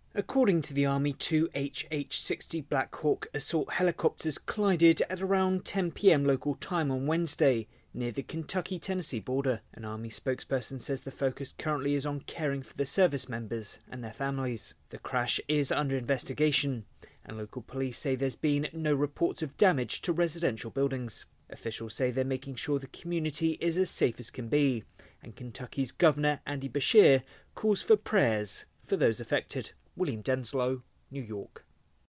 According to the Army, two HH-60 Black Hawk assault helicopters collided at around 10 p.m. local time on Wednesday, near the Kentucky-Tennessee border. An Army spokesperson says the focus currently is on caring for the service members and their families. The crash is under investigation, and local police say there's been no reports of damage to residential buildings. Officials say they're making sure the community is as safe as can be, and Kentucky's Governor Andy Beshear calls for prayers for those affected. William Denslow, New York.